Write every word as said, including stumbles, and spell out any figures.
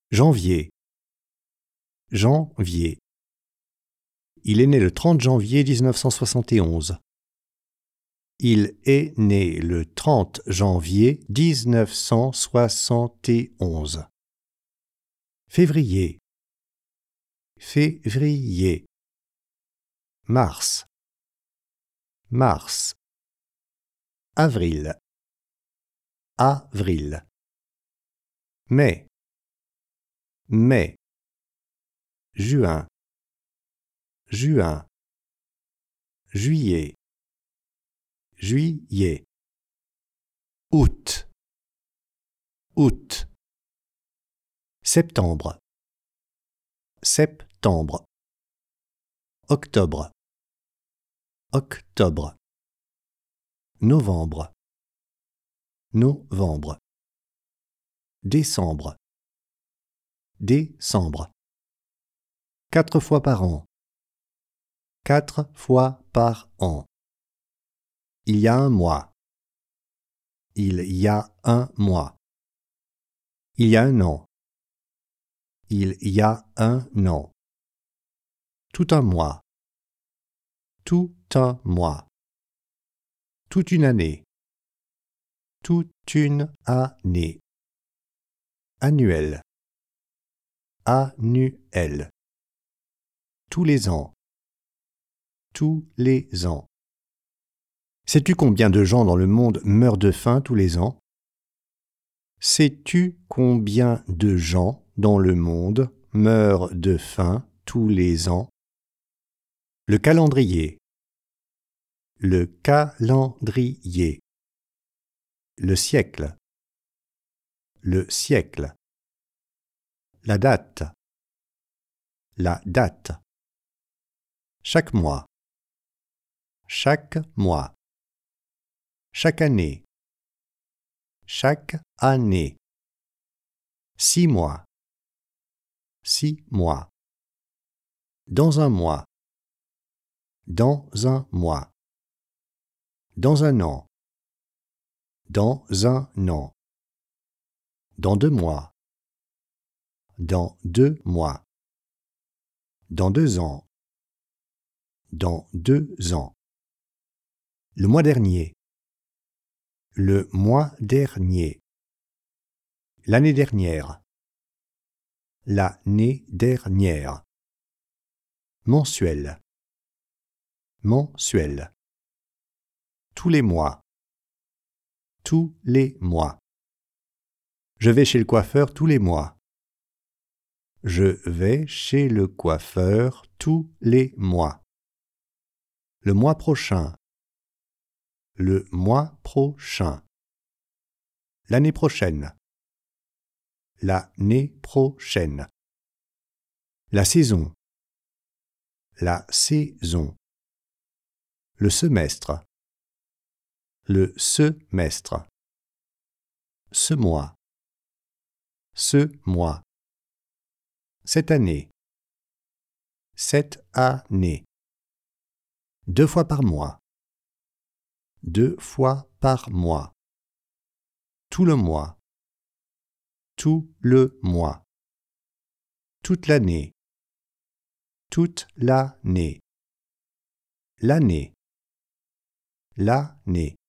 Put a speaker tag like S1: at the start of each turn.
S1: Janvier. Janvier. Il est né le trente janvier mille neuf cent soixante et onze. Il est né le trente janvier mille neuf cent soixante et onze. Février. Février. Mars. Mars. Avril. Avril. Mai. Mai. Juin. Juin. Juillet. Juillet. Août. Août. Septembre. Septembre. Octobre. Octobre. Novembre. Novembre. Décembre. Décembre. Quatre fois par an. Quatre fois par an. Il y a un mois. Il y a un mois. Il y a un an. Il y a un an. Tout un mois. Tout un mois. Toute une année. Toute une année. Annuel. Annuel. Tous les ans. Tous les ans. Sais-tu combien de gens dans le monde meurent de faim tous les ans? Sais-tu combien de gens dans le monde meurent de faim tous les ans? Le calendrier. Le calendrier. Le siècle. Le siècle. La date. La date. Chaque mois. Chaque mois. Chaque année. Chaque année. Six mois. Six mois. Dans un mois. Dans un mois. Dans un an. Dans un an. Dans deux mois. Dans deux mois. Dans deux ans. Dans deux ans. Le mois dernier. Le mois dernier. L'année dernière. L'année dernière. Mensuel. Mensuel. Tous les mois. Tous les mois. Je vais chez le coiffeur tous les mois. Je vais chez le coiffeur tous les mois. Le mois prochain. Le mois prochain. L'année prochaine. L'année prochaine. La saison. La saison. Le semestre. Le semestre. Ce mois. Ce mois. Cette année. Cette année. Deux fois par mois. Deux fois par mois. Tout le mois. Tout le mois. Toute l'année. Toute l'année. L'année. L'année.